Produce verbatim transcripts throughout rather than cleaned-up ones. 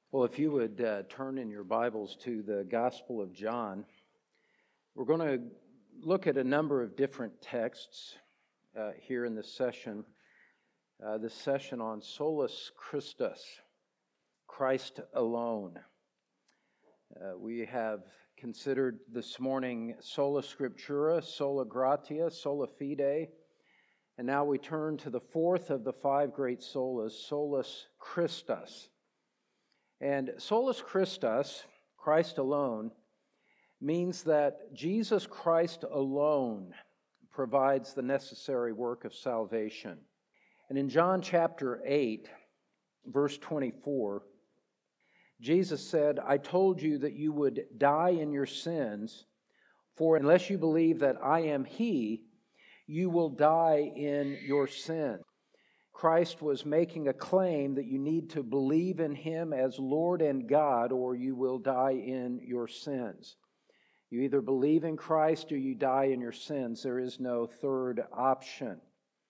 Well, if you would uh, turn in your Bibles to the Gospel of John, we're going to look at a number of different texts uh, here in this session. Uh, this session on Solus Christus, Christ alone. Uh, we have considered this morning Sola Scriptura, Sola Gratia, Sola Fide, and now we turn to the fourth of the five great solas, Solus Christus. And Solus Christus, Christ alone, means that Jesus Christ alone provides the necessary work of salvation. And in John chapter eight, verse twenty-four, Jesus said, "I told you that you would die in your sins, for unless you believe that I am He, you will die in your sin." Christ was making a claim that you need to believe in Him as Lord and God, or you will die in your sins. You either believe in Christ or you die in your sins. There is no third option.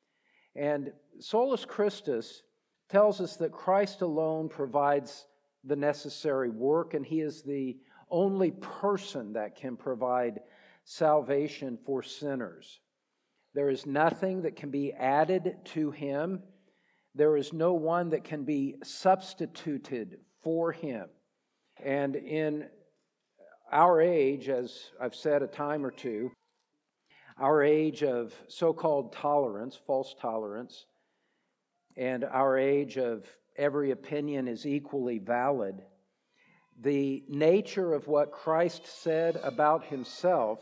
And Solus Christus tells us that Christ alone provides the necessary work, and He is the only person that can provide salvation for sinners. There is nothing that can be added to Him. There is no one that can be substituted for Him. And in our age, as I've said a time or two, our age of so-called tolerance, false tolerance, and our age of every opinion is equally valid, the nature of what Christ said about Himself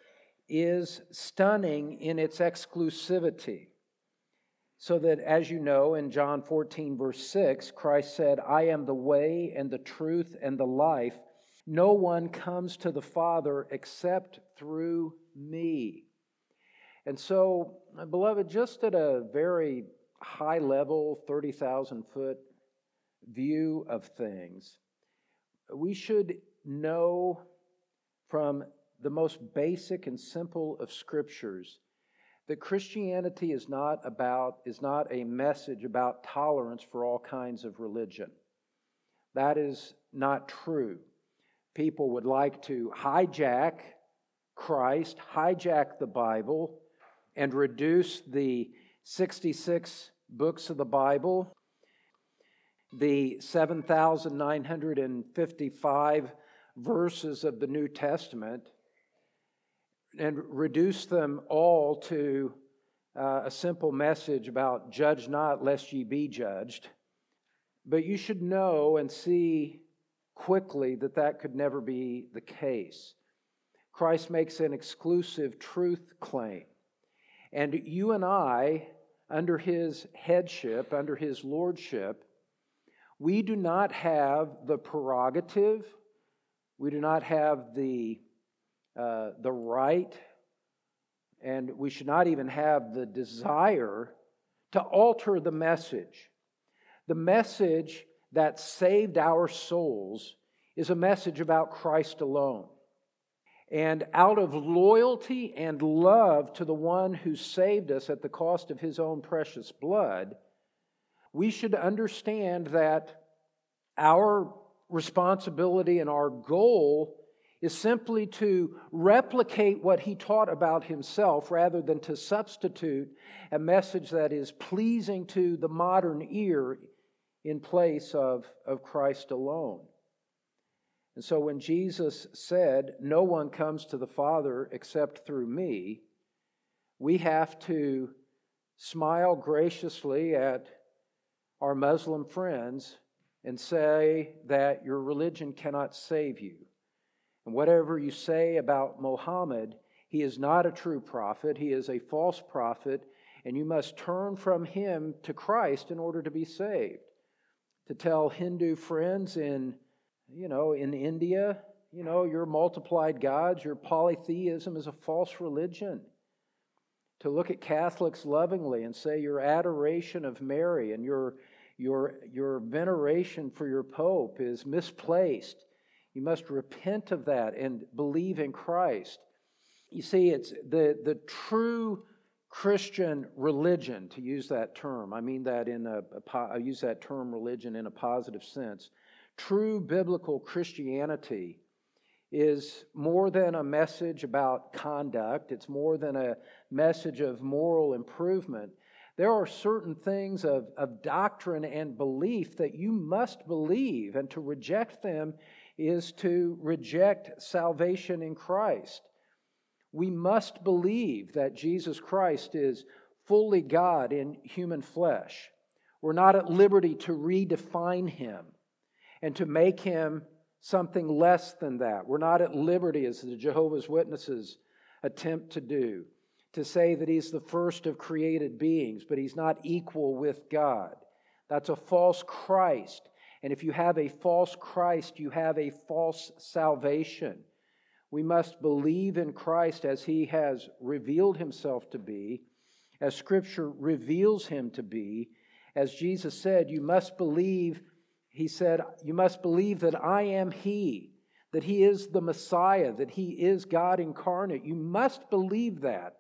is stunning in its exclusivity. So that, as you know, in John fourteen, verse six, Christ said, "I am the way and the truth and the life. No one comes to the Father except through me." And so, beloved, just at a very high level, thirty thousand foot view of things, we should know from the most basic and simple of Scriptures that Christianity is not about, is not a message about tolerance for all kinds of religion. That is not true. People would like to hijack Christ, hijack the Bible, and reduce the sixty-six books of the Bible, the seven thousand nine hundred fifty-five verses of the New Testament, and reduce them all to uh, a simple message about judge not lest ye be judged. But you should know and see quickly that that could never be the case. Christ makes an exclusive truth claim. And you and I, under His headship, under His lordship, we do not have the prerogative, we do not have the Uh, the right, and we should not even have the desire to alter the message. The message that saved our souls is a message about Christ alone. And out of loyalty and love to the one who saved us at the cost of His own precious blood, we should understand that our responsibility and our goal is simply to replicate what He taught about Himself rather than to substitute a message that is pleasing to the modern ear in place of, of Christ alone. And so when Jesus said, "No one comes to the Father except through me," we have to smile graciously at our Muslim friends and say that your religion cannot save you. And whatever you say about Muhammad, he is not a true prophet. He is a false prophet, and you must turn from him to Christ in order to be saved. To tell Hindu friends in, you know, in India, you know, your multiplied gods, your polytheism is a false religion. To look at Catholics lovingly and say your adoration of Mary and your your your veneration for your Pope is misplaced. You must repent of that and believe in Christ. You see, it's the, the true Christian religion, to use that term. I mean that in a, a I use that term religion in a positive sense. True biblical Christianity is more than a message about conduct. It's more than a message of moral improvement. There are certain things of, of doctrine and belief that you must believe, and to reject them is to reject salvation in Christ. We must believe that Jesus Christ is fully God in human flesh. We're not at liberty to redefine Him and to make Him something less than that. We're not at liberty, as the Jehovah's Witnesses attempt to do, to say that He's the first of created beings, but He's not equal with God. That's a false Christ. And if you have a false Christ, you have a false salvation. We must believe in Christ as He has revealed Himself to be, as Scripture reveals Him to be. As Jesus said, you must believe, He said, you must believe that I am He, that He is the Messiah, that He is God incarnate. You must believe that,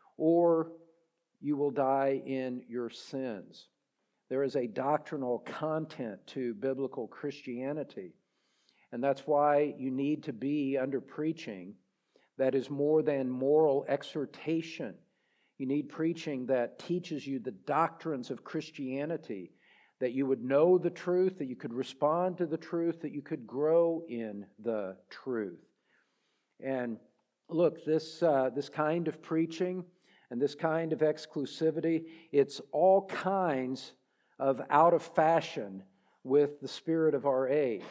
or you will die in your sins. There is a doctrinal content to biblical Christianity, and that's why you need to be under preaching that is more than moral exhortation. You need preaching that teaches you the doctrines of Christianity, that you would know the truth, that you could respond to the truth, that you could grow in the truth. And look, this, uh, this kind of preaching and this kind of exclusivity, it's all kinds of out of fashion with the spirit of our age.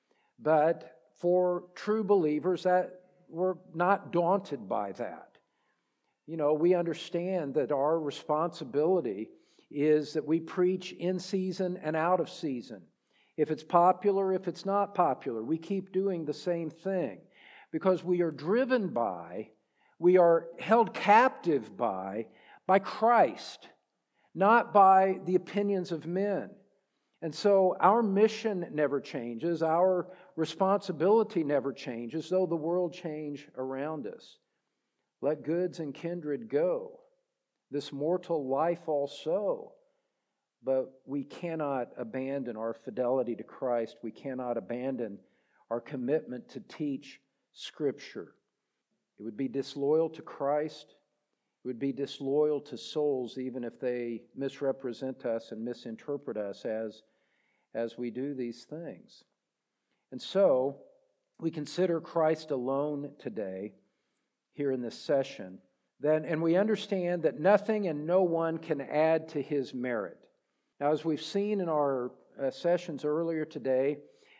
But for true believers, that we're not daunted by that. You know, we understand that our responsibility is that we preach in season and out of season. If it's popular, if it's not popular, we keep doing the same thing because we are driven by, we are held captive by, by Christ, not by the opinions of men. And so our mission never changes, our responsibility never changes, though the world change around us. Let goods and kindred go, this mortal life also. But we cannot abandon our fidelity to Christ. We cannot abandon our commitment to teach Scripture. It would be disloyal to Christ. It would be disloyal to souls, even if they misrepresent us and misinterpret us as, as we do these things. And so, we consider Christ alone today, here in this session, then, and we understand that nothing and no one can add to His merit. Now, as we've seen in our uh, sessions earlier today,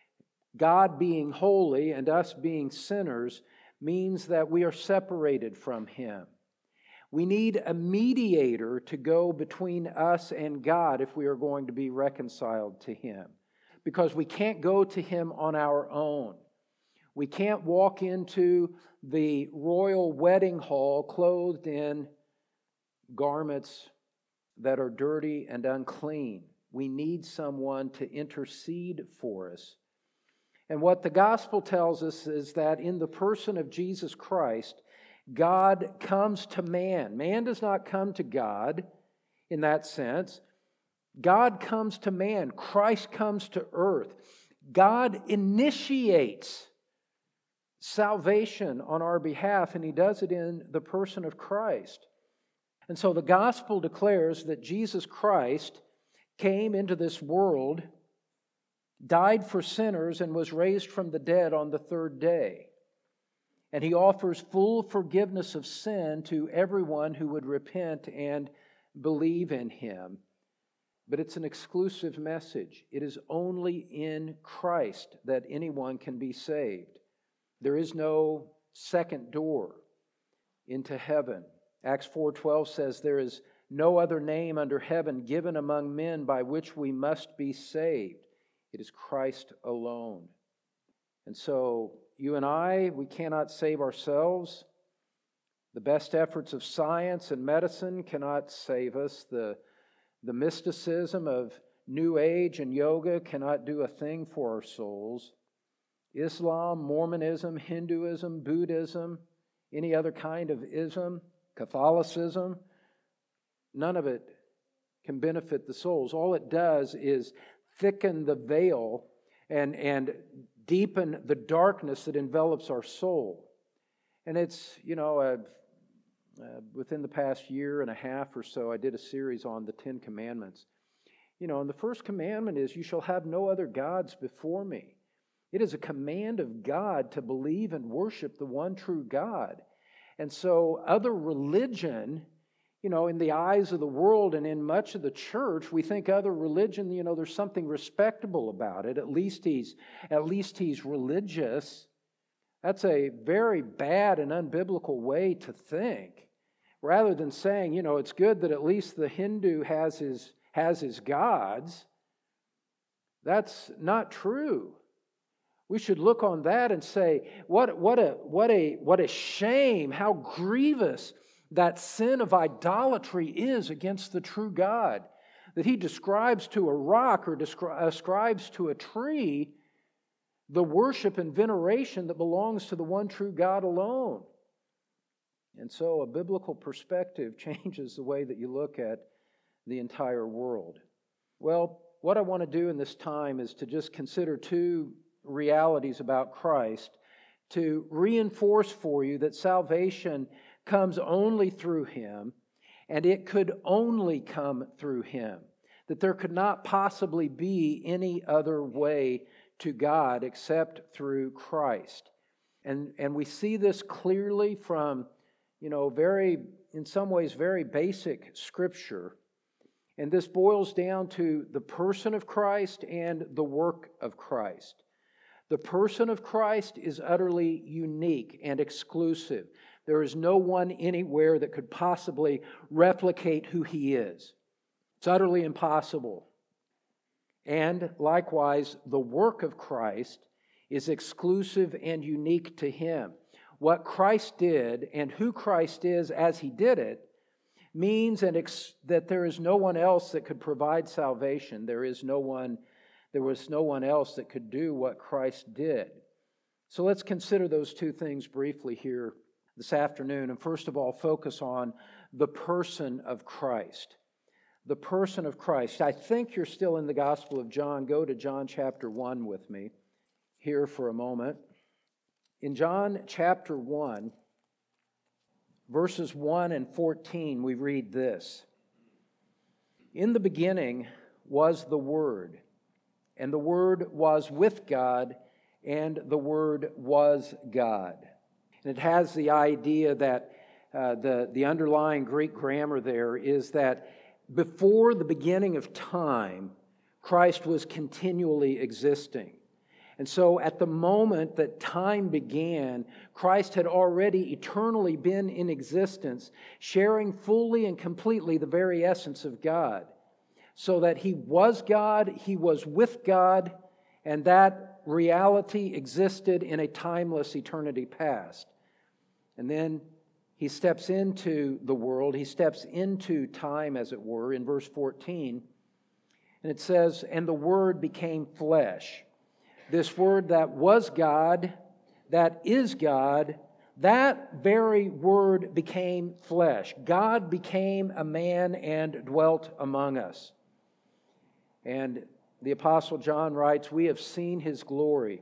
God being holy and us being sinners means that we are separated from Him. We need a mediator to go between us and God if we are going to be reconciled to Him, because we can't go to Him on our own. We can't walk into the royal wedding hall clothed in garments that are dirty and unclean. We need someone to intercede for us. And what the gospel tells us is that in the person of Jesus Christ, God comes to man. Man does not come to God in that sense. God comes to man. Christ comes to earth. God initiates salvation on our behalf, and He does it in the person of Christ. And so the gospel declares that Jesus Christ came into this world, died for sinners, and was raised from the dead on the third day. And He offers full forgiveness of sin to everyone who would repent and believe in Him. But it's an exclusive message. It is only in Christ that anyone can be saved. There is no second door into heaven. Acts four twelve says, there is no other name under heaven given among men by which we must be saved. It is Christ alone. And so, you and I, we cannot save ourselves. The best efforts of science and medicine cannot save us. The, the mysticism of New Age and yoga cannot do a thing for our souls. Islam, Mormonism, Hinduism, Buddhism, any other kind of ism, Catholicism, none of it can benefit the souls. All it does is thicken the veil and, and deepen the darkness that envelops our soul. And it's, you know, uh, uh, within the past year and a half or so, I did a series on the Ten Commandments. You know, and the first commandment is, you shall have no other gods before me. It is a command of God to believe and worship the one true God. And so other religion, you know, in the eyes of the world and in much of the church, we think other religion, you know, there's something respectable about it. At least he's, at least he's religious. That's a very bad and unbiblical way to think. Rather than saying, you know, it's good that at least the Hindu has his, has his gods, that's not true. We should look on that and say, what, what, a, what, a, what a shame, how grievous that sin of idolatry is against the true God. That he describes to a rock or descri- ascribes to a tree the worship and veneration that belongs to the one true God alone. And so a biblical perspective changes the way that you look at the entire world. Well, what I want to do in this time is to just consider two realities about Christ, to reinforce for you that salvation comes only through Him, and it could only come through Him. That there could not possibly be any other way to God except through Christ. And, and we see this clearly from, you know, very, in some ways, very basic Scripture. And this boils down to the person of Christ and the work of Christ. The person of Christ is utterly unique and exclusive. There is no one anywhere that could possibly replicate who He is. It's utterly impossible. And likewise, the work of Christ is exclusive and unique to Him. What Christ did and who Christ is as He did it means and ex- that there is no one else that could provide salvation. There is no one, there was no one else that could do what Christ did. So let's consider those two things briefly here this afternoon. And first of all, focus on the person of Christ. The person of Christ. I think you're still in the Gospel of John. Go to John chapter one with me here for a moment. In John chapter one, verses one and fourteen, we read this. In the beginning was the Word, and the Word was with God, and the Word was God. And it has the idea that uh, the, the underlying Greek grammar there is that before the beginning of time, Christ was continually existing. And so at the moment that time began, Christ had already eternally been in existence, sharing fully and completely the very essence of God. So that He was God, He was with God, and that reality existed in a timeless eternity past. And then He steps into the world, He steps into time, as it were, in verse fourteen. And it says, and the Word became flesh. This Word that was God, that is God, that very Word became flesh. God became a man and dwelt among us. And the Apostle John writes, we have seen His glory.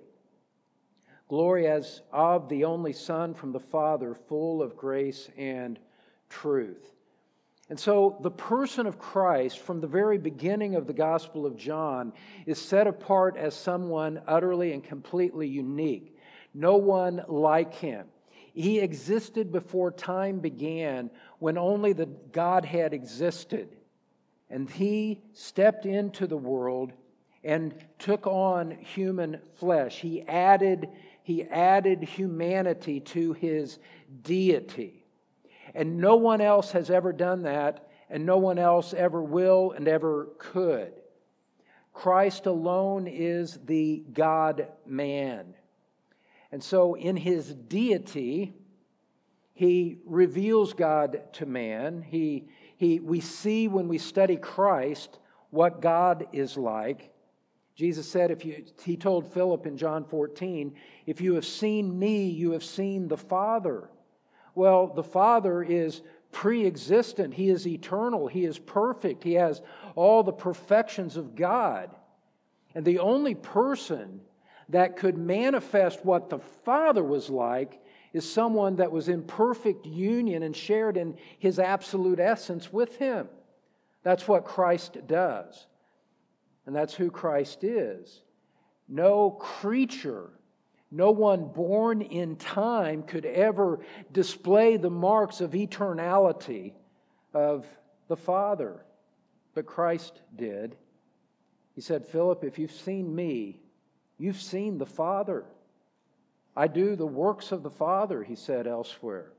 Glory as of the only Son from the Father, full of grace and truth. And so the person of Christ, from the very beginning of the Gospel of John, is set apart as someone utterly and completely unique. No one like Him. He existed before time began, when only the Godhead existed. And He stepped into the world and took on human flesh. He added, he added humanity to His deity. And no one else has ever done that, and no one else ever will and ever could. Christ alone is the God-man. And so in His deity, He reveals God to man. He, he, we see when we study Christ what God is like. Jesus said, if you, He told Philip in John fourteen, if you have seen me, you have seen the Father. Well, the Father is pre-existent. He is eternal. He is perfect. He has all the perfections of God. And the only person that could manifest what the Father was like is someone that was in perfect union and shared in His absolute essence with Him. That's what Christ does. And that's who Christ is. No creature, no one born in time could ever display the marks of eternality of the Father. But Christ did. He said, Philip, if you've seen me, you've seen the Father. I do the works of the Father, He said elsewhere.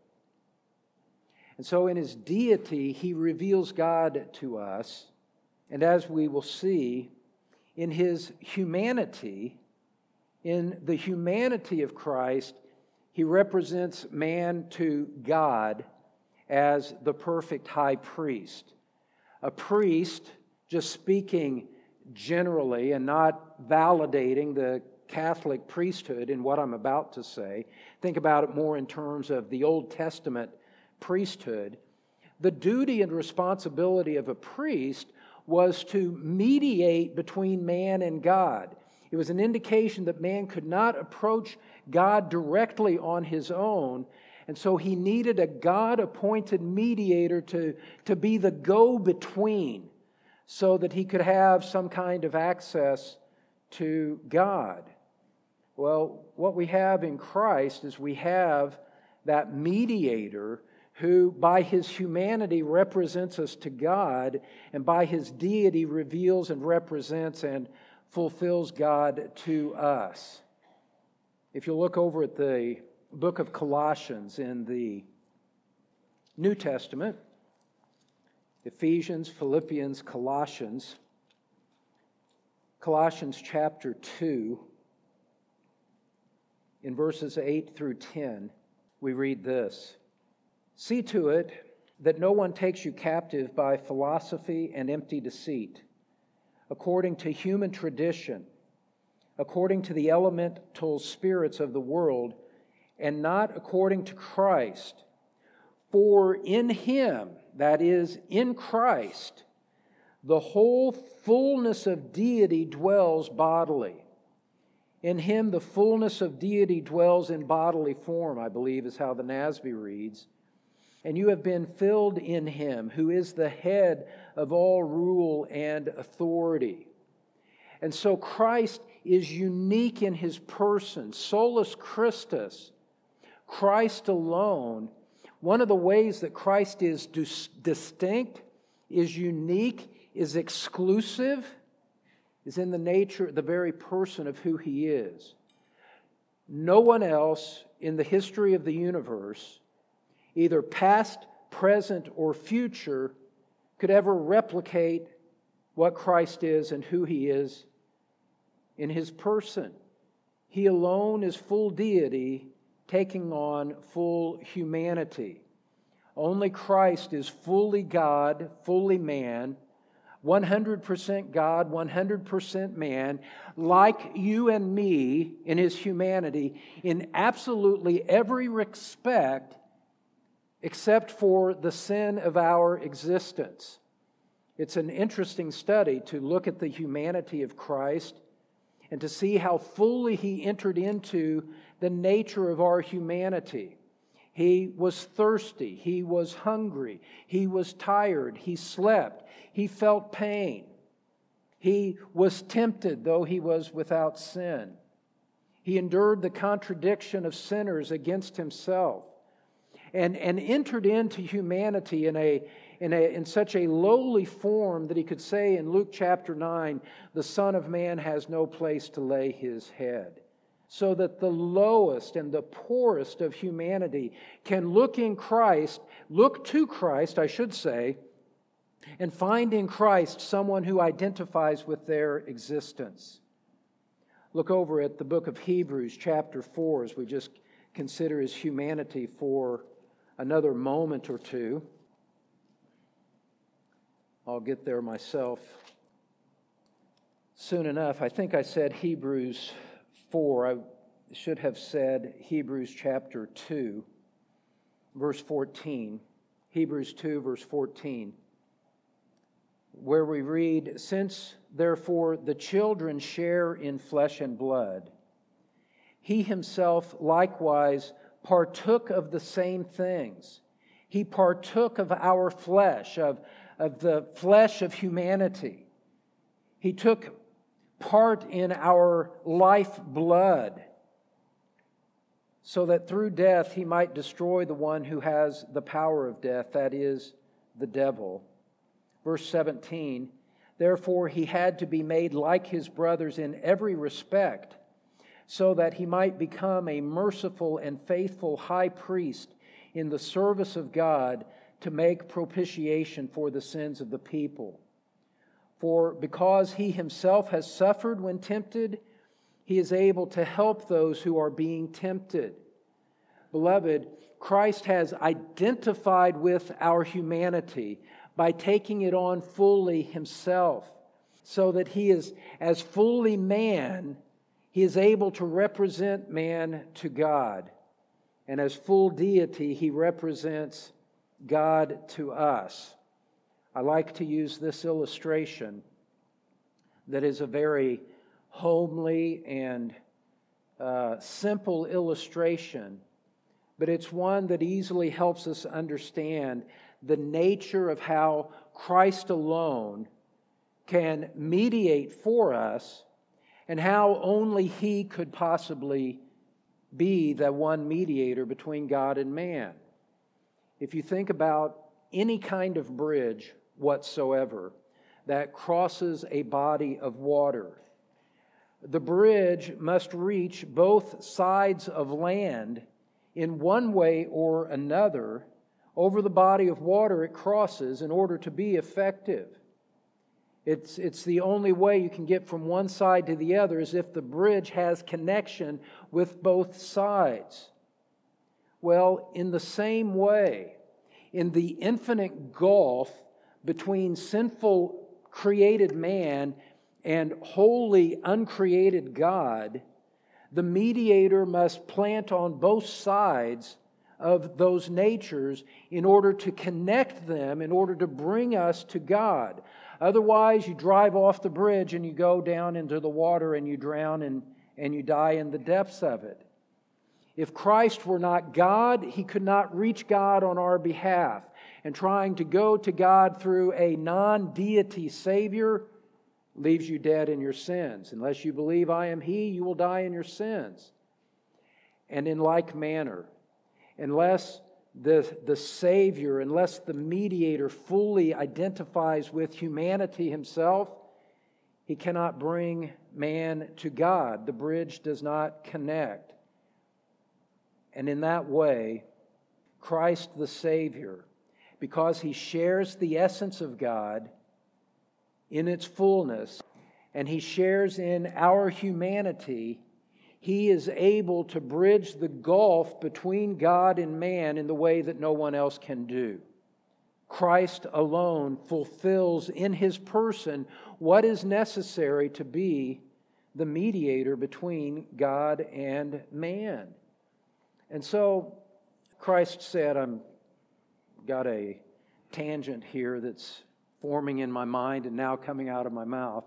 And so in His deity, He reveals God to us. And as we will see, in His humanity, in the humanity of Christ, He represents man to God as the perfect high priest. A priest, just speaking generally and not validating the Catholic priesthood in what I'm about to say, think about it more in terms of the Old Testament priesthood. The duty and responsibility of a priest was to mediate between man and God. It was an indication that man could not approach God directly on his own, and so he needed a God-appointed mediator to, to be the go-between so that he could have some kind of access to God. Well, what we have in Christ is we have that mediator who by His humanity represents us to God, and by His deity reveals and represents and fulfills God to us. If you look over at the book of Colossians in the New Testament, Ephesians, Philippians, Colossians, Colossians chapter two, in verses eight through ten, we read this. See to it that no one takes you captive by philosophy and empty deceit, according to human tradition, according to the elemental spirits of the world, and not according to Christ. For in Him, that is, in Christ, the whole fullness of deity dwells bodily. In Him, the fullness of deity dwells in bodily form, I believe is how the N A S B reads. And you have been filled in Him, who is the head of all rule and authority. And so Christ is unique in His person, solus Christus, Christ alone. One of the ways that Christ is dis- distinct, is unique, is exclusive, is in the nature, the very person of who He is. No one else in the history of the universe, either past, present, or future, could ever replicate what Christ is and who He is in His person. He alone is full deity, taking on full humanity. Only Christ is fully God, fully man, one hundred percent God, one hundred percent man, like you and me in His humanity, in absolutely every respect, except for the sin of our existence. It's an interesting study to look at the humanity of Christ and to see how fully He entered into the nature of our humanity. He was thirsty. He was hungry. He was tired. He slept. He felt pain. He was tempted, though He was without sin. He endured the contradiction of sinners against Himself. And, and entered into humanity in a, in a in such a lowly form that He could say in Luke chapter nine, the Son of Man has no place to lay His head. So that the lowest and the poorest of humanity can look in Christ, look to Christ, I should say, and find in Christ someone who identifies with their existence. Look over at the book of Hebrews chapter four as we just consider His humanity for another moment or two. I'll get there myself soon enough. I think I said Hebrews four. I should have said Hebrews chapter two, verse fourteen. Hebrews two, verse fourteen. where we read, "Since therefore the children share in flesh and blood, he himself likewise partook of the same things. He partook of our flesh, of, of the flesh of humanity. He took part in our life blood, so that through death he might destroy the one who has the power of death, that is, the devil." Verse seventeen, "Therefore he had to be made like his brothers in every respect, so that he might become a merciful and faithful high priest in the service of God to make propitiation for the sins of the people. For because he himself has suffered when tempted, he is able to help those who are being tempted." Beloved, Christ has identified with our humanity by taking it on fully himself, so that he is, as fully man, he is able to represent man to God. And as full deity, he represents God to us. I like to use this illustration that is a very homely and uh, simple illustration, but it's one that easily helps us understand the nature of how Christ alone can mediate for us and how only He could possibly be the one mediator between God and man. If you think about any kind of bridge whatsoever that crosses a body of water, the bridge must reach both sides of land in one way or another over the body of water it crosses in order to be effective. It's, it's the only way you can get from one side to the other is if the bridge has connection with both sides. Well, in the same way, in the infinite gulf between sinful created man and holy uncreated God, the mediator must plant on both sides of those natures in order to connect them, in order to bring us to God. Otherwise, you drive off the bridge and you go down into the water and you drown and, and you die in the depths of it. If Christ were not God, He could not reach God on our behalf. And trying to go to God through a non-deity Savior leaves you dead in your sins. Unless you believe I am He, you will die in your sins. And in like manner, unless the, the Savior, unless the mediator fully identifies with humanity himself, he cannot bring man to God. The bridge does not connect. And in that way, Christ the Savior, because He shares the essence of God in its fullness, and He shares in our humanity, He is able to bridge the gulf between God and man in the way that no one else can do. Christ alone fulfills in His person what is necessary to be the mediator between God and man. And so Christ said, I've got a tangent here that's forming in my mind and now coming out of my mouth.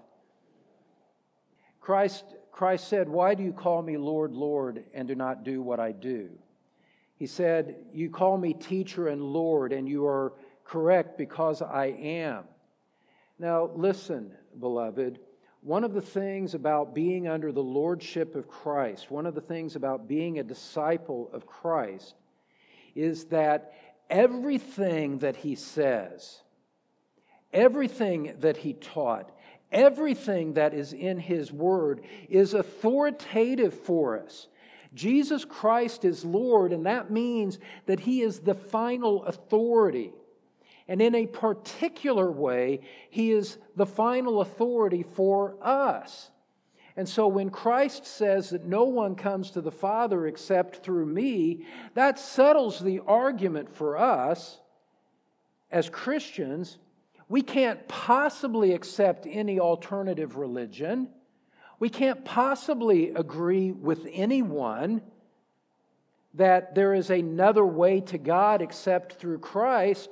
Christ Christ said, "Why do you call me Lord, Lord, and do not do what I do?" He said, "You call me teacher and Lord, and you are correct because I am." Now, listen, beloved, one of the things about being under the lordship of Christ, one of the things about being a disciple of Christ, is that everything that He says, everything that He taught, everything that is in His Word is authoritative for us. Jesus Christ is Lord, and that means that He is the final authority. And in a particular way, He is the final authority for us. And so when Christ says that no one comes to the Father except through me, that settles the argument for us as Christians. We can't possibly accept any alternative religion. We can't possibly agree with anyone that there is another way to God except through Christ,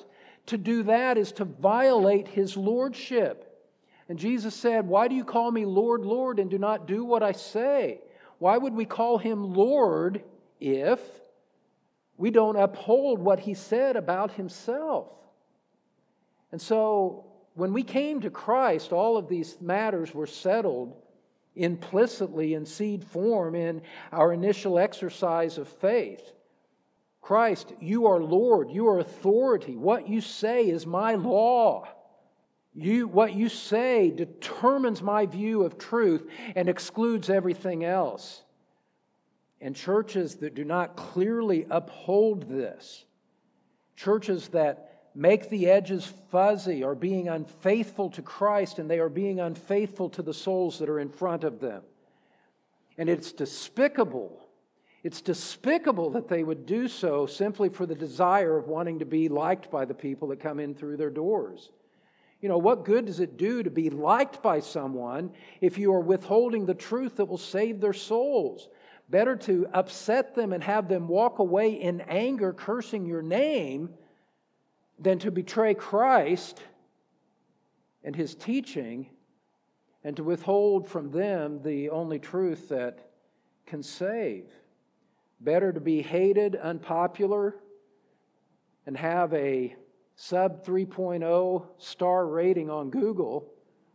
To do that is to violate His lordship. And Jesus said, "Why do you call me Lord, Lord, and do not do what I say?" Why would we call Him Lord if we don't uphold what He said about Himself? And so, when we came to Christ, all of these matters were settled implicitly in seed form in our initial exercise of faith. Christ, you are Lord, you are authority. What you say is my law. You, what you say determines my view of truth and excludes everything else. And churches that do not clearly uphold this, churches that make the edges fuzzy are being unfaithful to Christ, and they are being unfaithful to the souls that are in front of them. And it's despicable. It's despicable that they would do so simply for the desire of wanting to be liked by the people that come in through their doors. You know, what good does it do to be liked by someone if you are withholding the truth that will save their souls? Better to upset them and have them walk away in anger, cursing your name, than to betray Christ and His teaching and to withhold from them the only truth that can save. Better to be hated, unpopular, and have a sub three point oh star rating on Google.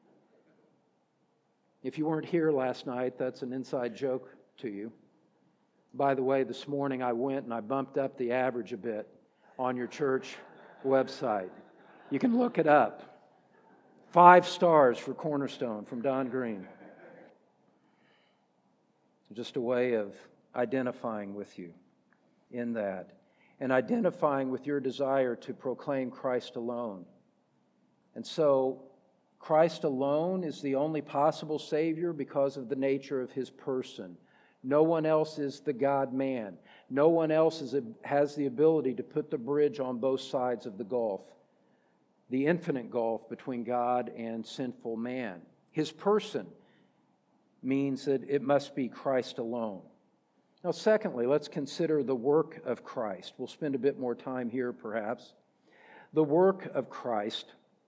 If you weren't here last night, that's an inside joke to you. By the way, this morning I went and I bumped up the average a bit on your church website. You can look it up. Five stars for Cornerstone from Don Green. Just a way of identifying with you in that and identifying with your desire to proclaim Christ alone. And so, Christ alone is the only possible Savior because of the nature of His person. No one else is the God-man. No one else is a, has the ability to put the bridge on both sides of the gulf, the infinite gulf between God and sinful man. His person means that it must be Christ alone. Now, secondly, let's consider the work of Christ. We'll spend a bit more time here, perhaps. The work of Christ.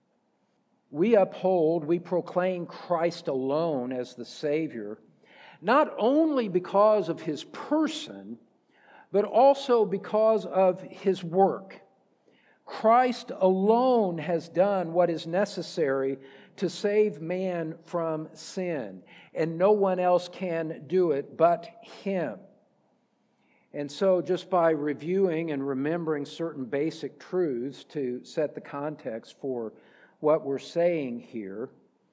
We uphold, we proclaim Christ alone as the Savior, not only because of His person, but also because of His work. Christ alone has done what is necessary to save man from sin, and no one else can do it but Him. And so just by reviewing and remembering certain basic truths to set the context for what we're saying here,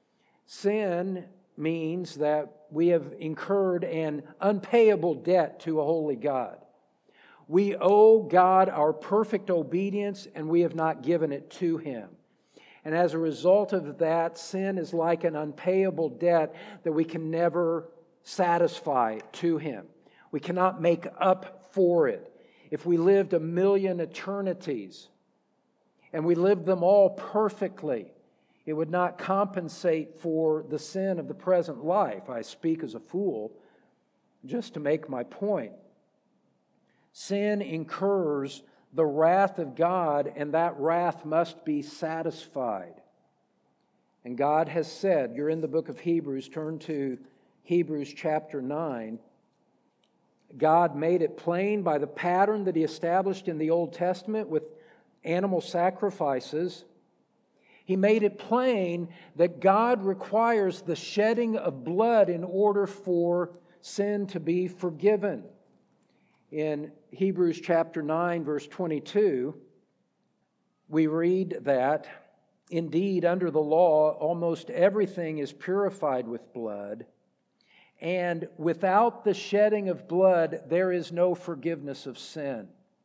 sin means that we have incurred an unpayable debt to a holy God. We owe God our perfect obedience, and we have not given it to Him. And as a result of that, sin is like an unpayable debt that we can never satisfy to Him. We cannot make up for it. If we lived a million eternities and we lived them all perfectly, it would not compensate for the sin of the present life. I speak as a fool just to make my point. Sin incurs the wrath of God, and that wrath must be satisfied. And God has said, you're in the book of Hebrews, turn to Hebrews chapter nine. God made it plain by the pattern that He established in the Old Testament with animal sacrifices. He made it plain that God requires the shedding of blood in order for sin to be forgiven. In Hebrews chapter nine, verse twenty-two, we read that, indeed, under the law, almost everything is purified with blood, and without the shedding of blood, there is no forgiveness of sin.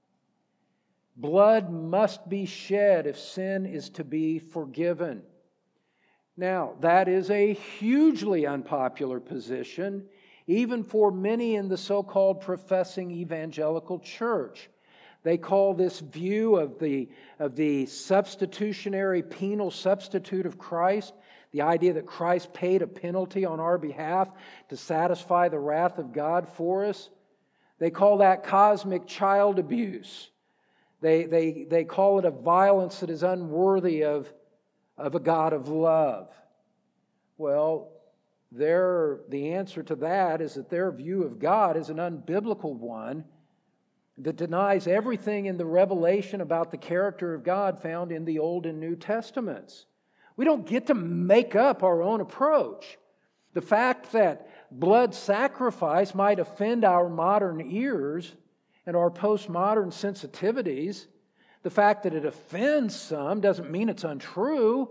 Blood must be shed if sin is to be forgiven. Now, that is a hugely unpopular position, even for many in the so-called professing evangelical church. They call this view of the, of the substitutionary penal substitute of Christ, the idea that Christ paid a penalty on our behalf to satisfy the wrath of God for us. They call that cosmic child abuse. They, they, they call it a violence that is unworthy of, of a God of love. Well, their, the answer to that is that their view of God is an unbiblical one that denies everything in the revelation about the character of God found in the Old and New Testaments. We don't get to make up our own approach. The fact that blood sacrifice might offend our modern ears and our postmodern sensitivities, the fact that it offends some doesn't mean it's untrue.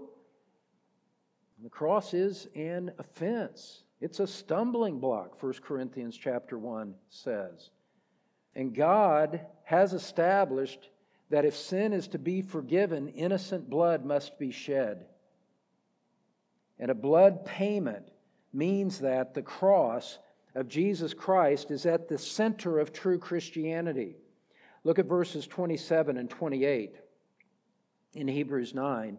The cross is an offense. It's a stumbling block, First Corinthians chapter one says. And God has established that if sin is to be forgiven, innocent blood must be shed. And a blood payment means that the cross of Jesus Christ is at the center of true Christianity. Look at verses twenty-seven and twenty-eight in Hebrews nine,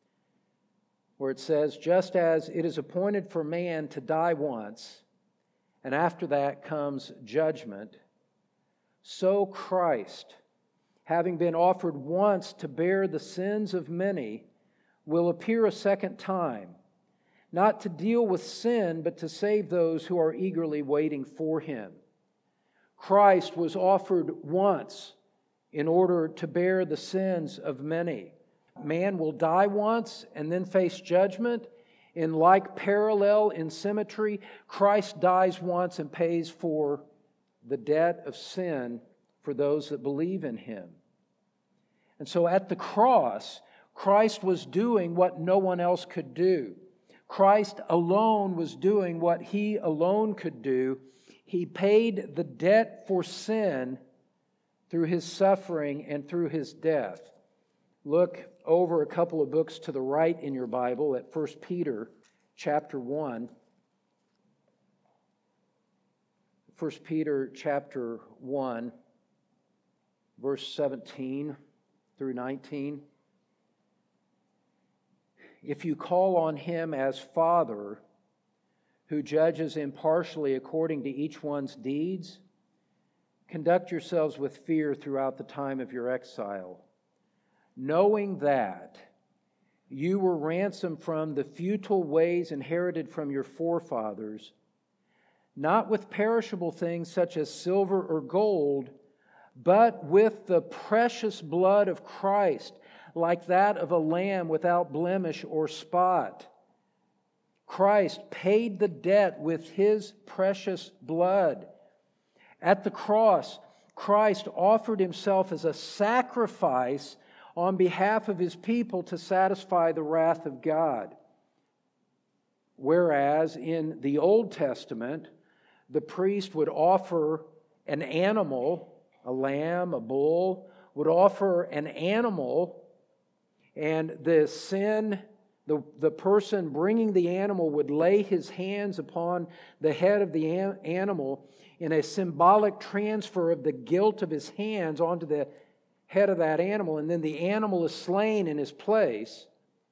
where it says, "Just as it is appointed for man to die once, and after that comes judgment, so Christ, having been offered once to bear the sins of many, will appear a second time, not to deal with sin, but to save those who are eagerly waiting for Him." Christ was offered once in order to bear the sins of many. Man will die once and then face judgment. In like parallel, in symmetry, Christ dies once and pays for the debt of sin for those that believe in Him. And so at the cross, Christ was doing what no one else could do. Christ alone was doing what He alone could do. He paid the debt for sin through His suffering and through His death. Look over a couple of books to the right in your Bible at First Peter chapter one. First Peter chapter one, verse seventeen through nineteen. "If you call on Him as Father, who judges impartially according to each one's deeds, conduct yourselves with fear throughout the time of your exile, knowing that you were ransomed from the futile ways inherited from your forefathers, not with perishable things such as silver or gold, but with the precious blood of Christ, like that of a lamb without blemish or spot. Christ paid the debt with His precious blood. At the cross, Christ offered Himself as a sacrifice on behalf of His people to satisfy the wrath of God. Whereas in the Old Testament, the priest would offer an animal, a lamb, a bull, would offer an animal, and the sin, the, the person bringing the animal would lay his hands upon the head of the an, animal in a symbolic transfer of the guilt of his hands onto the head of that animal, and then the animal is slain in his place.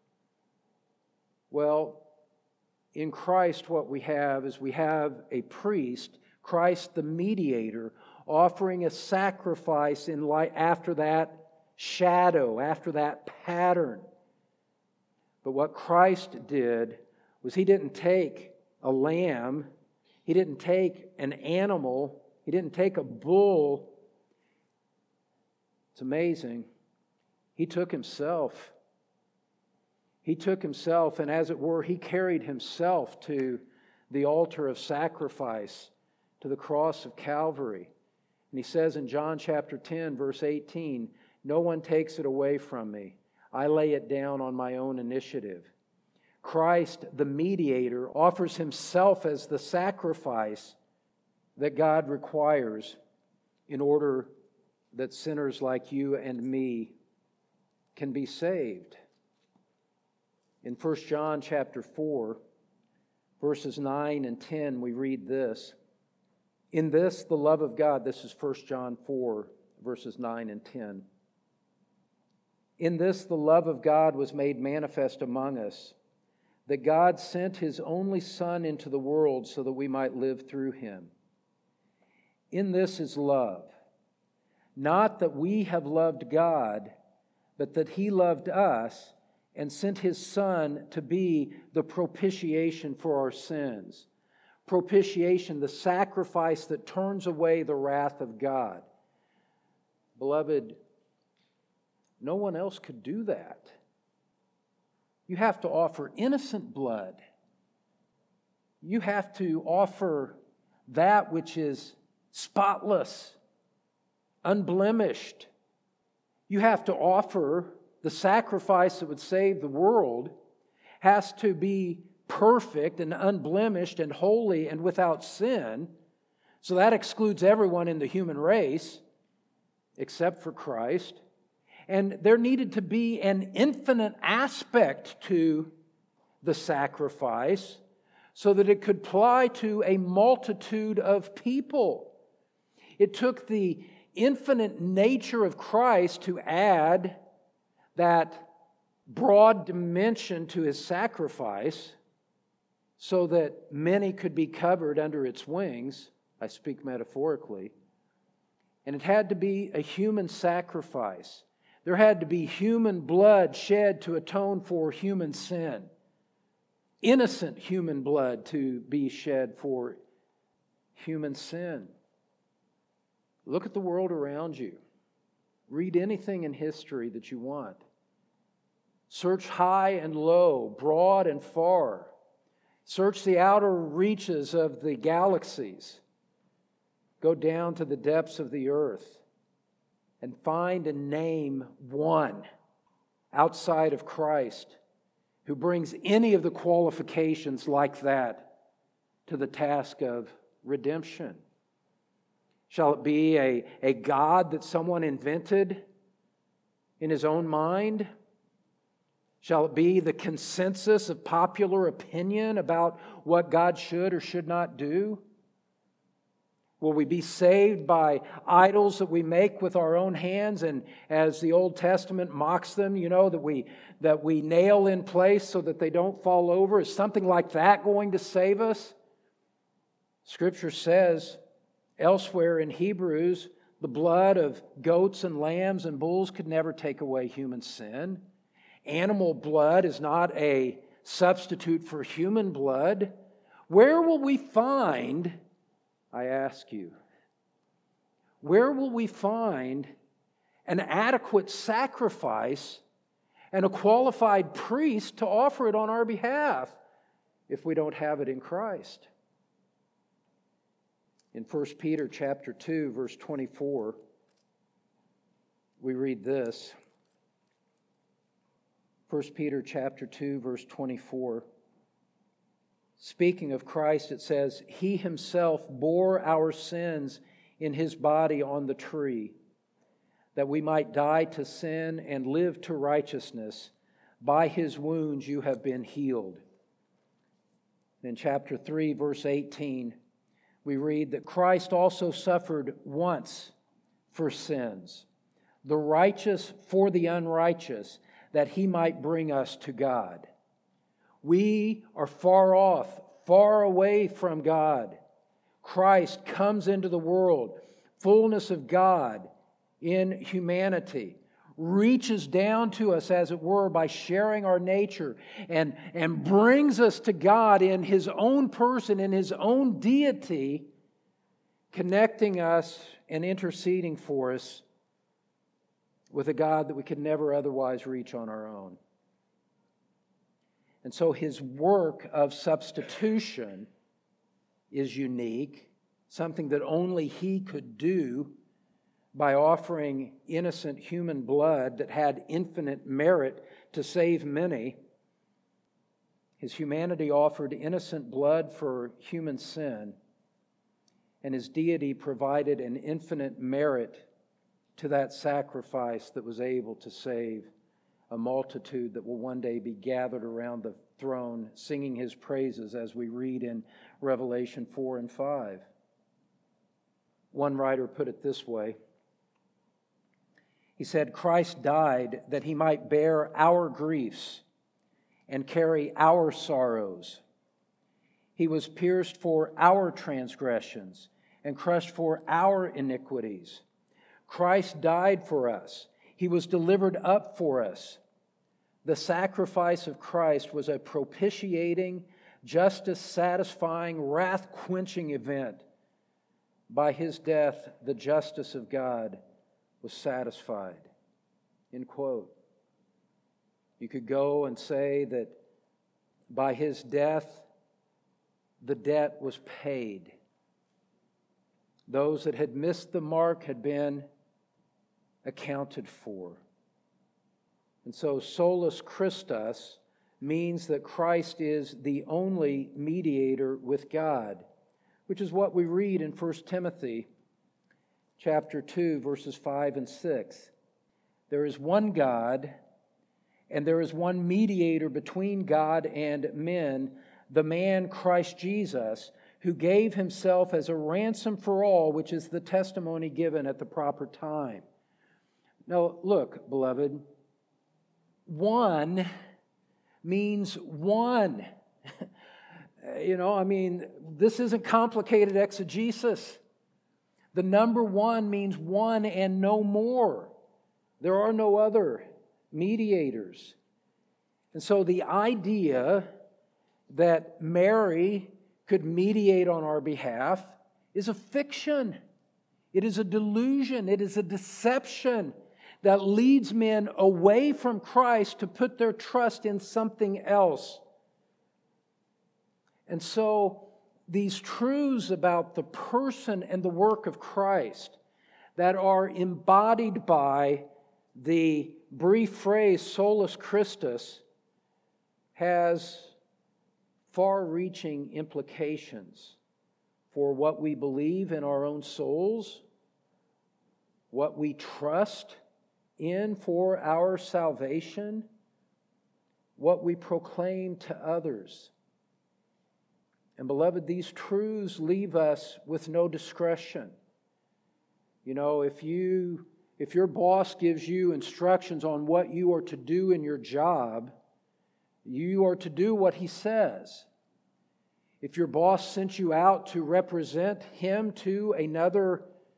Well, in Christ what we have is we have a priest, Christ the mediator, offering a sacrifice in light after that shadow, after that pattern. But what Christ did was He didn't take a lamb, He didn't take an animal, He didn't take a bull. It's amazing. He took Himself. He took Himself, and as it were, He carried Himself to the altar of sacrifice, to the cross of Calvary. And He says in John chapter ten, verse eighteen, "No one takes it away from me. I lay it down on my own initiative." Christ, the mediator, offers Himself as the sacrifice that God requires in order that sinners like you and me can be saved. In First John chapter four, verses nine and ten, we read this. "In this, the love of God," this is First John four, verses nine and ten. "In this, the love of God was made manifest among us, that God sent His only Son into the world so that we might live through Him. In this is love, Not that we have loved God, but that He loved us and sent His Son to be the propitiation for our sins. Propitiation, the sacrifice that turns away the wrath of God. Beloved, no one else could do that. You have to offer innocent blood. You have to offer that which is spotless, unblemished. You have to offer the sacrifice that would save the world, has to be perfect and unblemished and holy and without sin. So that excludes everyone in the human race except for Christ. And there needed to be an infinite aspect to the sacrifice so that it could apply to a multitude of people. It took the infinite nature of Christ to add that broad dimension to His sacrifice so that many could be covered under its wings. I speak metaphorically. And it had to be a human sacrifice. There had to be human blood shed to atone for human sin. Innocent human blood to be shed for human sin. Look at the world around you. Read anything in history that you want. Search high and low, broad and far. Search the outer reaches of the galaxies. Go down to the depths of the earth and find and name one outside of Christ who brings any of the qualifications like that to the task of redemption. Shall it be a, a God that someone invented in his own mind? Shall it be the consensus of popular opinion about what God should or should not do? Will we be saved by idols that we make with our own hands, and as the Old Testament mocks them, you know, that we that we nail in place so that they don't fall over? Is something like that going to save us? Scripture says elsewhere in Hebrews, the blood of goats and lambs and bulls could never take away human sin. Animal blood is not a substitute for human blood. Where will we find, I ask you, where will we find an adequate sacrifice and a qualified priest to offer it on our behalf if we don't have it in Christ? In First Peter chapter two, verse twenty-four, we read this. First Peter chapter two, verse twenty-four. Speaking of Christ, it says, He Himself bore our sins in His body on the tree, that we might die to sin and live to righteousness. By His wounds you have been healed. In chapter three, verse eighteen, we read that Christ also suffered once for sins, the righteous for the unrighteous, that He might bring us to God. We are far off, far away from God. Christ comes into the world, fullness of God in humanity, reaches down to us, as it were, by sharing our nature, and, and brings us to God in His own person, in His own deity, connecting us and interceding for us with a God that we could never otherwise reach on our own. And so His work of substitution is unique, something that only He could do by offering innocent human blood that had infinite merit to save many. His humanity offered innocent blood for human sin, and His deity provided an infinite merit to that sacrifice that was able to save a multitude that will one day be gathered around the throne singing His praises, as we read in Revelation four and five. One writer put it this way. He said, Christ died that He might bear our griefs and carry our sorrows. He was pierced for our transgressions and crushed for our iniquities. Christ died for us. He was delivered up for us. The sacrifice of Christ was a propitiating, justice-satisfying, wrath-quenching event. By His death, the justice of God was satisfied. End quote. You could go and say that by His death, the debt was paid. Those that had missed the mark had been accounted for. And so solus Christus means that Christ is the only mediator with God, which is what we read in First Timothy chapter two, verses five and six. There is one God, and there is one mediator between God and men, the man Christ Jesus, who gave Himself as a ransom for all, which is the testimony given at the proper time. Now, look, beloved, one means one. You know, I mean, this isn't complicated exegesis. The number one means one and no more. There are no other mediators. And so the idea that Mary could mediate on our behalf is a fiction. It is a delusion. It is a deception that leads men away from Christ to put their trust in something else. And so these truths about the person and the work of Christ that are embodied by the brief phrase solus Christus has far-reaching implications for what we believe in our own souls, what we trust in for our salvation, what we proclaim to others. And beloved, these truths leave us with no discretion. You know, if you if your boss gives you instructions on what you are to do in your job, you are to do what he says. If your boss sent you out to represent him to another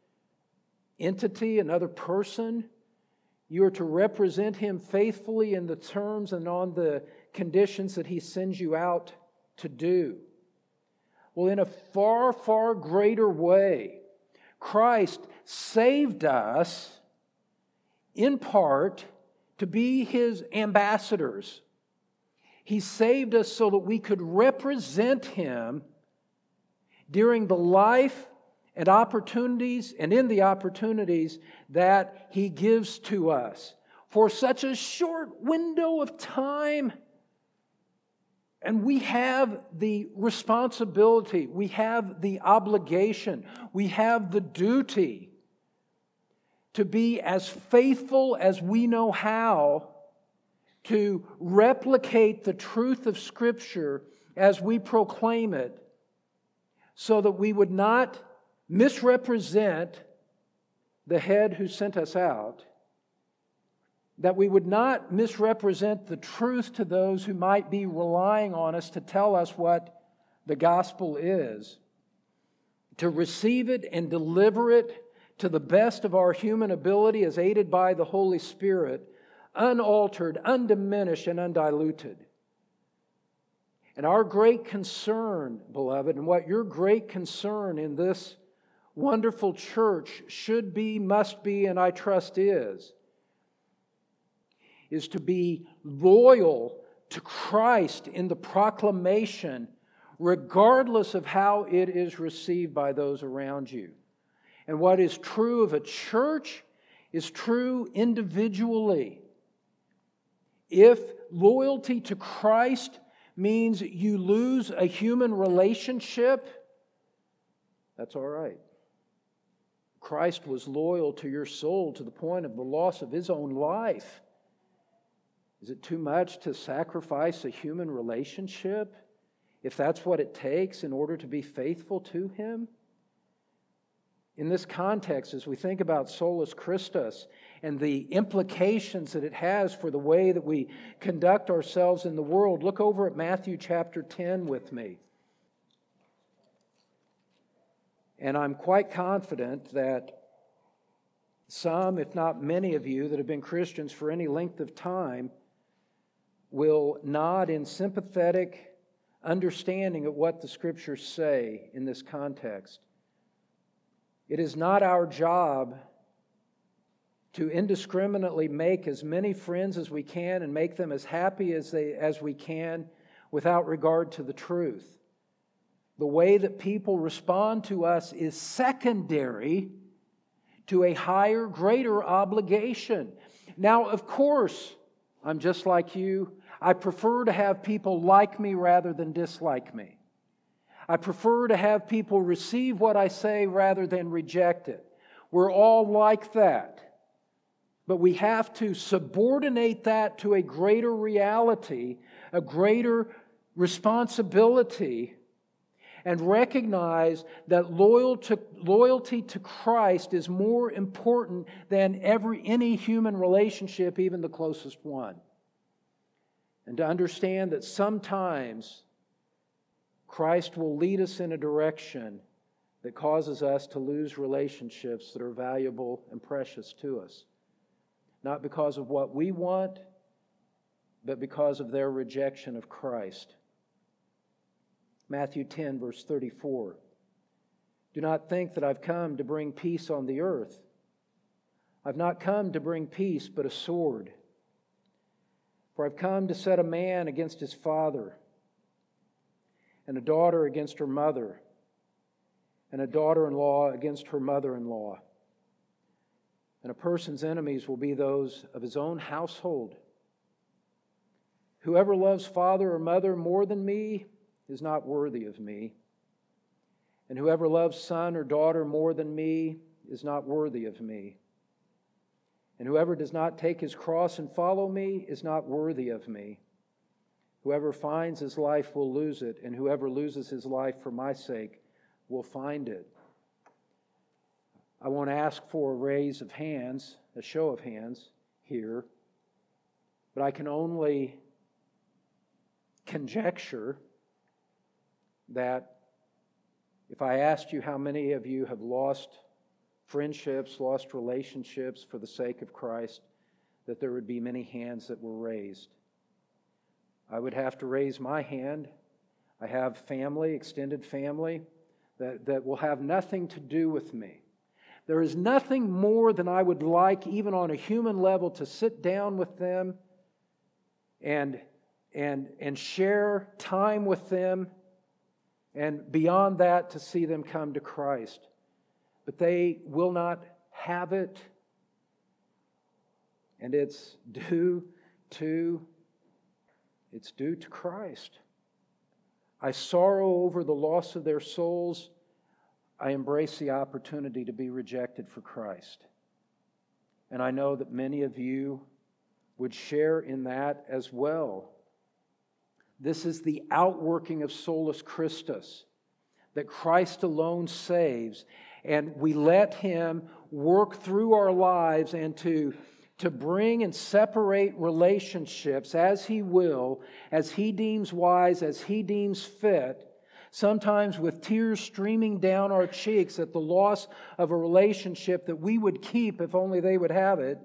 entity, another person, you are to represent him faithfully in the terms and on the conditions that he sends you out to do. Well, in a far, far greater way, Christ saved us in part to be His ambassadors. He saved us so that we could represent Him during the life and opportunities, and in the opportunities that He gives to us for such a short window of time. And we have the responsibility, we have the obligation, we have the duty to be as faithful as we know how to replicate the truth of Scripture as we proclaim it, so that we would not misrepresent the head who sent us out, that we would not misrepresent the truth to those who might be relying on us to tell us what the gospel is, to receive it and deliver it to the best of our human ability as aided by the Holy Spirit, unaltered, undiminished, and undiluted. And our great concern, beloved, and what your great concern in this wonderful church should be, must be, and I trust is, is to be loyal to Christ in the proclamation, regardless of how it is received by those around you. And what is true of a church is true individually. If loyalty to Christ means you lose a human relationship, that's all right. Christ was loyal to your soul to the point of the loss of His own life. Is it too much to sacrifice a human relationship if that's what it takes in order to be faithful to Him? In this context, as we think about solus Christus and the implications that it has for the way that we conduct ourselves in the world, look over at Matthew chapter ten with me. And I'm quite confident that Some, if not many of you that have been Christians for any length of time, will nod in sympathetic understanding of what the Scriptures say in this context. It is not our job to indiscriminately make as many friends as we can and make them as happy as they as we can without regard to the truth. The way that people respond to us is secondary to a higher, greater obligation. Now, of course, I'm just like you. I prefer to have people like me rather than dislike me. I prefer to have people receive what I say rather than reject it. We're all like that. But we have to subordinate that to a greater reality, a greater responsibility, and recognize that loyal to, loyalty to Christ is more important than every any human relationship, even the closest one. And to understand that sometimes Christ will lead us in a direction that causes us to lose relationships that are valuable and precious to us. Not because of what we want, but because of their rejection of Christ. Matthew ten, verse thirty-four. Do not think that I've come to bring peace on the earth. I've not come to bring peace, but a sword. For I've come to set a man against his father, and a daughter against her mother, and a daughter-in-law against her mother-in-law. And a person's enemies will be those of his own household. Whoever loves father or mother more than me is not worthy of me. And whoever loves son or daughter more than me is not worthy of me. And whoever does not take his cross and follow me is not worthy of me. Whoever finds his life will lose it, and whoever loses his life for my sake will find it. I won't ask for a raise of hands, a show of hands here, but I can only conjecture that if I asked you how many of you have lost friendships, lost relationships for the sake of Christ, that there would be many hands that were raised. I would have to raise my hand. I have family, extended family, that, that will have nothing to do with me. There is nothing more than I would like, even on a human level, to sit down with them and, and, and share time with them, and beyond that, to see them come to Christ. But they will not have it, and it's due to, it's due to Christ. I sorrow over the loss of their souls. I embrace the opportunity to be rejected for Christ. And I know that many of you would share in that as well. This is the outworking of solus Christus, that Christ alone saves, and we let Him work through our lives and to, to bring and separate relationships as He will, as He deems wise, as He deems fit, sometimes with tears streaming down our cheeks at the loss of a relationship that we would keep if only they would have it.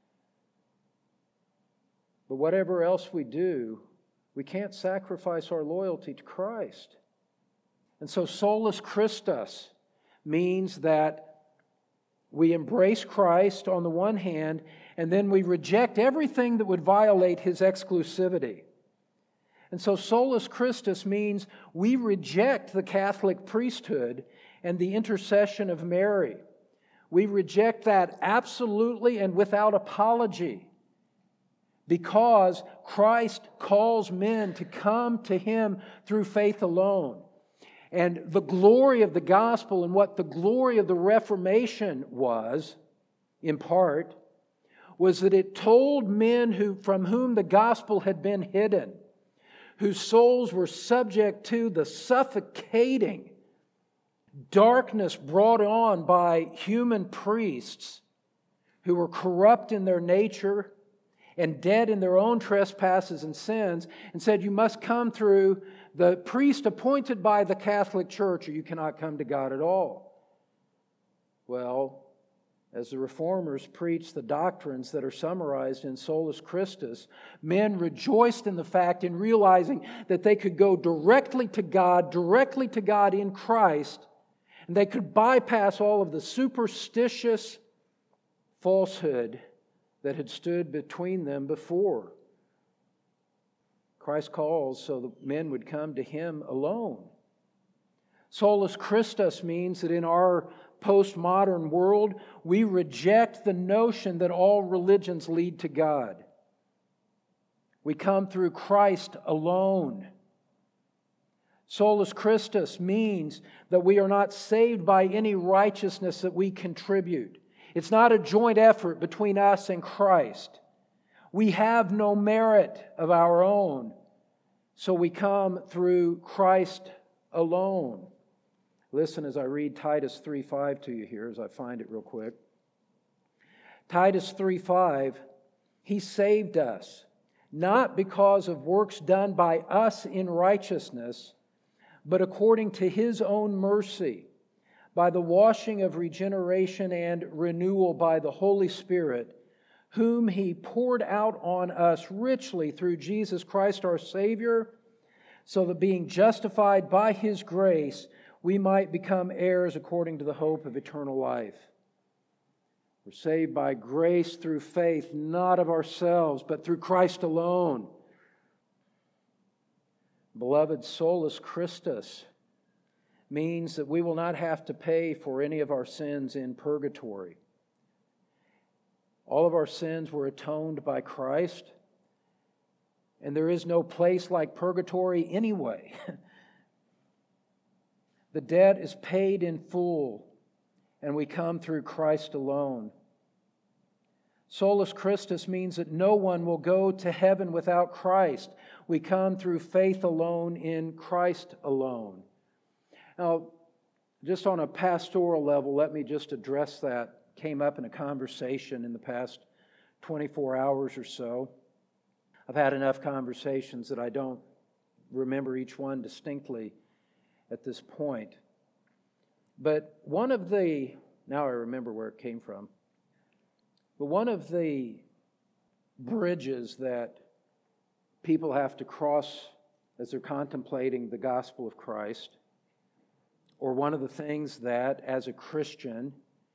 But whatever else we do, we can't sacrifice our loyalty to Christ. And so solus Christus means that we embrace Christ on the one hand, and then we reject everything that would violate His exclusivity. And so solus Christus means we reject the Catholic priesthood and the intercession of Mary. We reject that absolutely and without apology, because Christ calls men to come to Him through faith alone. And the glory of the gospel and what the glory of the Reformation was, in part, was that it told men who, from whom the gospel had been hidden, whose souls were subject to the suffocating darkness brought on by human priests who were corrupt in their nature and dead in their own trespasses and sins, and said, you must come through the priest appointed by the Catholic Church, or you cannot come to God at all. Well, As the Reformers preached the doctrines that are summarized in Solus Christus, men rejoiced in the fact in realizing that they could go directly to God, directly to God in Christ, and they could bypass all of the superstitious falsehood that had stood between them before. Christ calls so that men would come to Him alone. Solus Christus means that in our postmodern world, we reject the notion that all religions lead to God. We come through Christ alone. Solus Christus means that we are not saved by any righteousness that we contribute. It's not a joint effort between us and Christ. We have no merit of our own, so we come through Christ alone. Listen as I read Titus three five to you here, as I find it real quick. Titus three five, He saved us, not because of works done by us in righteousness, but according to His own mercy, by the washing of regeneration and renewal by the Holy Spirit, whom He poured out on us richly through Jesus Christ our Savior, so that being justified by His grace, we might become heirs according to the hope of eternal life. We're saved by grace through faith, not of ourselves, but through Christ alone. Beloved, Solus Christus means that we will not have to pay for any of our sins in purgatory. All of our sins were atoned by Christ, and there is no place like purgatory anyway. The debt is paid in full, and we come through Christ alone. Solus Christus means that no one will go to heaven without Christ. We come through faith alone in Christ alone. Now, just on a pastoral level, let me just address that. Came up in a conversation in the past twenty-four hours or so. I've had enough conversations that I don't remember each one distinctly at this point. But one of the, now I remember where it came from, but one of the bridges that people have to cross as they're contemplating the gospel of Christ, or one of the things that as a Christian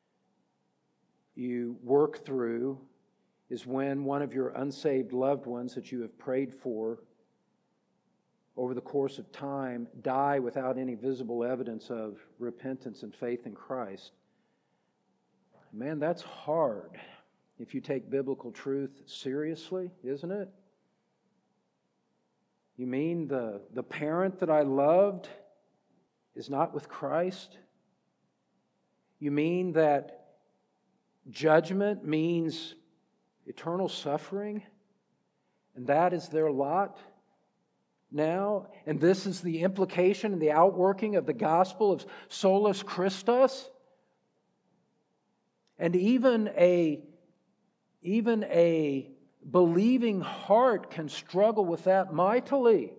you work through, is when one of your unsaved loved ones that you have prayed for over the course of time die without any visible evidence of repentance and faith in Christ. Man, that's hard if you take biblical truth seriously, isn't it? You mean the, the parent that I loved is not with Christ? You mean that judgment means eternal suffering, and that is their lot now? And this is the implication and the outworking of the gospel of Solus Christus? And even a, even a believing heart can struggle with that mightily.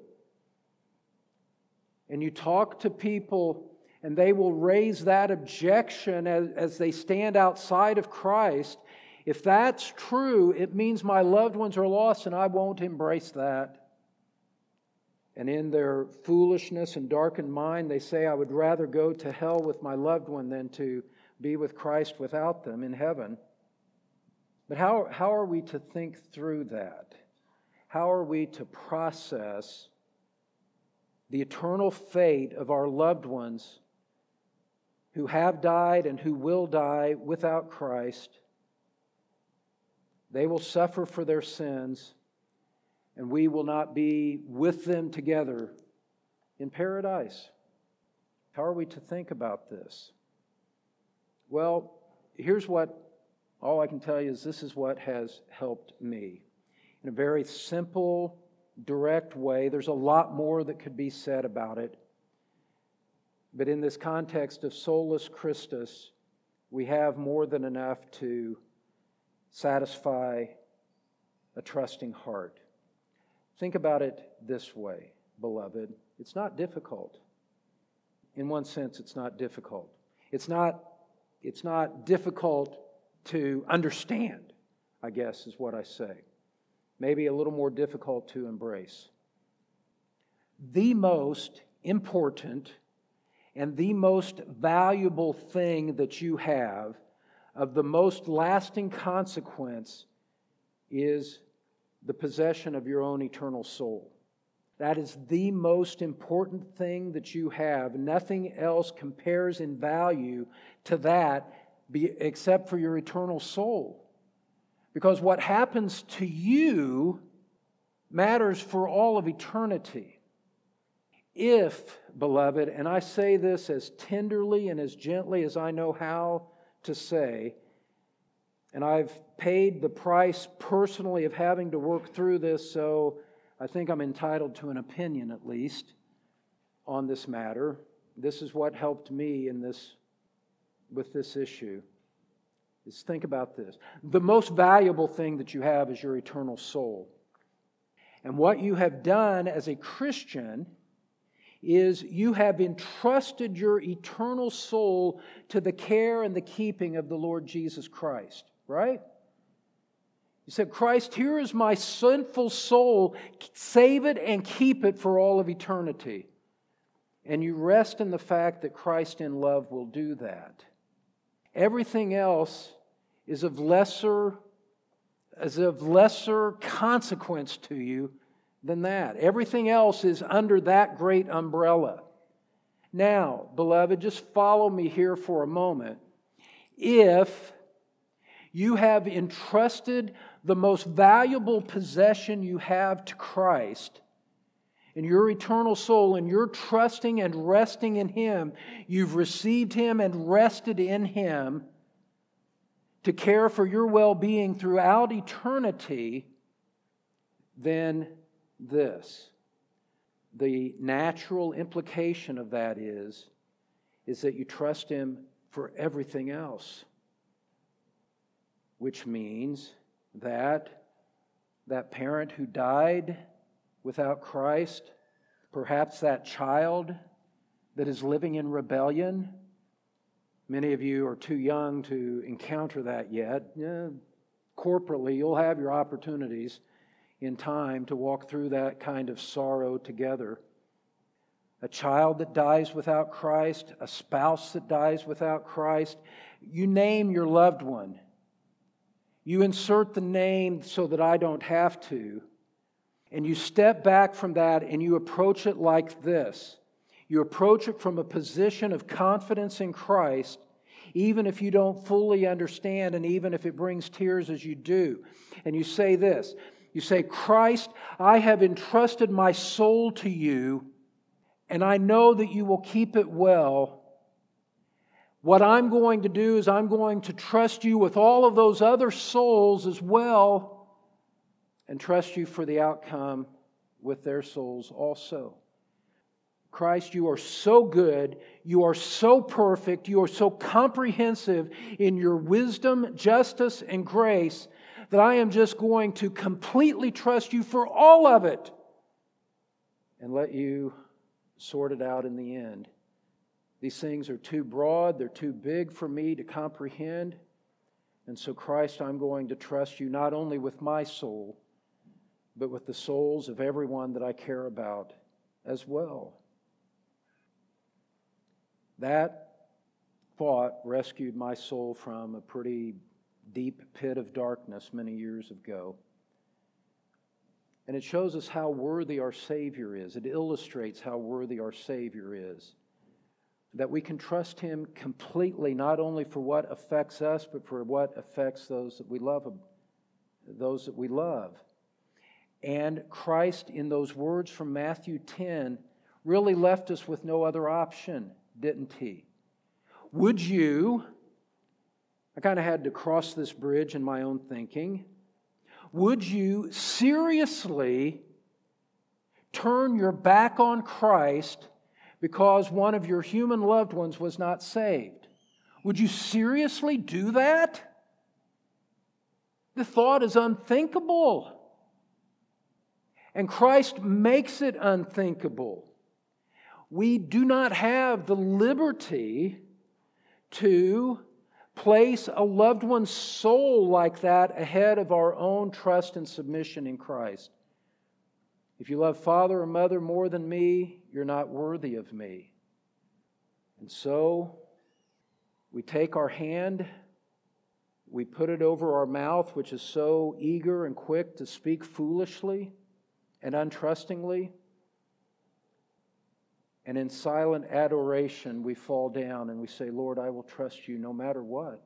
And you talk to people, and they will raise that objection as, as they stand outside of Christ. If that's true, it means my loved ones are lost, and I won't embrace that. And in their foolishness and darkened mind, they say, I would rather go to hell with my loved one than to be with Christ without them in heaven. But how, how are we to think through that? How are we to process the eternal fate of our loved ones who have died and who will die without Christ? They will suffer for their sins, and we will not be with them together in paradise. How are we to think about this? Well, here's what, all I can tell you is this is what has helped me. In a very simple, direct way. There's a lot more that could be said about it. But in this context of Solus Christus, we have more than enough to satisfy a trusting heart. Think about it this way, beloved. It's not difficult. In one sense, it's not difficult. It's not, it's not difficult to understand, I guess is what I say. Maybe a little more difficult to embrace. The most important and the most valuable thing that you have, of the most lasting consequence, is the possession of your own eternal soul. That is the most important thing that you have. Nothing else compares in value to that except for your eternal soul. Because what happens to you matters for all of eternity. If, beloved, and I say this as tenderly and as gently as I know how to say, and I've paid the price personally of having to work through this, so I think I'm entitled to an opinion at least on this matter. This is what helped me in this, with this issue. Is think about this. The most valuable thing that you have is your eternal soul. And what you have done as a Christian is you have entrusted your eternal soul to the care and the keeping of the Lord Jesus Christ, right? You said, Christ, here is my sinful soul. Save it and keep it for all of eternity. And you rest in the fact that Christ in love will do that. Everything else is of lesser, is of lesser consequence to you than that. Everything else is under that great umbrella. Now, beloved, just follow me here for a moment. If you have entrusted the most valuable possession you have to Christ, in your eternal soul, and you're trusting and resting in Him, you've received Him and rested in Him to care for your well-being throughout eternity, then this. The natural implication of that is, is that you trust Him for everything else. Which means that that parent who died without Christ, perhaps that child that is living in rebellion. Many of you are too young to encounter that yet. Yeah, corporately, you'll have your opportunities in time to walk through that kind of sorrow together. A child that dies without Christ, a spouse that dies without Christ, you name your loved one. You insert the name so that I don't have to. And you step back from that and you approach it like this. You approach it from a position of confidence in Christ, even if you don't fully understand and even if it brings tears as you do. And you say this. You say, Christ, I have entrusted my soul to you, and I know that you will keep it well. What I'm going to do is I'm going to trust you with all of those other souls as well, and trust you for the outcome with their souls also. Christ, you are so good, you are so perfect, you are so comprehensive in your wisdom, justice, and grace that I am just going to completely trust you for all of it and let you sort it out in the end. These things are too broad, they're too big for me to comprehend. And so, Christ, I'm going to trust you not only with my soul, but with the souls of everyone that I care about as well. That thought rescued my soul from a pretty deep pit of darkness many years ago. And it shows us how worthy our Savior is. It illustrates how worthy our Savior is. That we can trust Him completely, not only for what affects us, but for what affects those that we love, those that we love. And Christ, in those words from Matthew ten, really left us with no other option, didn't He? Would you, I kind of had to cross this bridge in my own thinking, would you seriously turn your back on Christ because one of your human loved ones was not saved? Would you seriously do that? The thought is unthinkable. And Christ makes it unthinkable. We do not have the liberty to place a loved one's soul like that ahead of our own trust and submission in Christ. If you love father or mother more than me, you're not worthy of me. And so we take our hand, we put it over our mouth, which is so eager and quick to speak foolishly and untrustingly. And in silent adoration, we fall down and we say, Lord, I will trust you no matter what.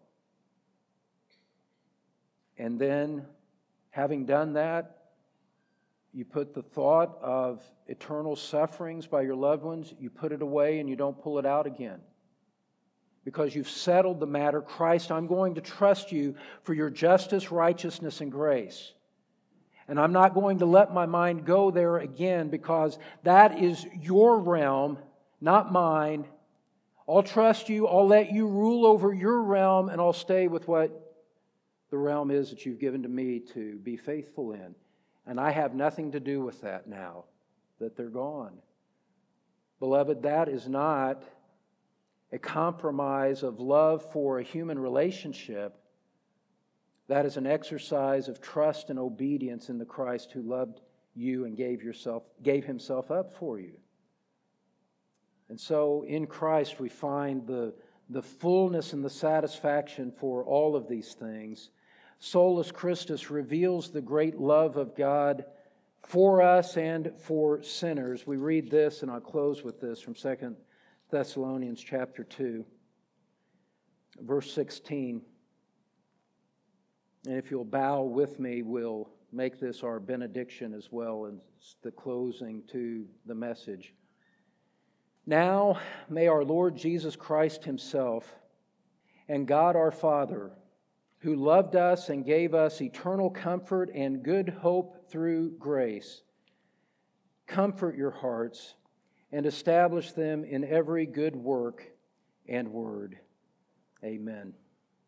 And then, having done that, you put the thought of eternal sufferings by your loved ones, you put it away and you don't pull it out again. Because you've settled the matter. Christ, I'm going to trust you for your justice, righteousness, and grace. And I'm not going to let my mind go there again because that is your realm, not mine. I'll trust you. I'll let you rule over your realm, and I'll stay with what the realm is that you've given to me to be faithful in. And I have nothing to do with that now that they're gone. Beloved, that is not a compromise of love for a human relationship. That is an exercise of trust and obedience in the Christ who loved you and gave yourself, gave himself up for you. And so in Christ we find the, the fullness and the satisfaction for all of these things. Solus Christus reveals the great love of God for us and for sinners. We read this, and I'll close with this from Second Thessalonians chapter two, verse sixteen. And if you'll bow with me, we'll make this our benediction as well as the closing to the message. Now may our Lord Jesus Christ himself and God our Father, who loved us and gave us eternal comfort and good hope through grace, comfort your hearts and establish them in every good work and word. Amen.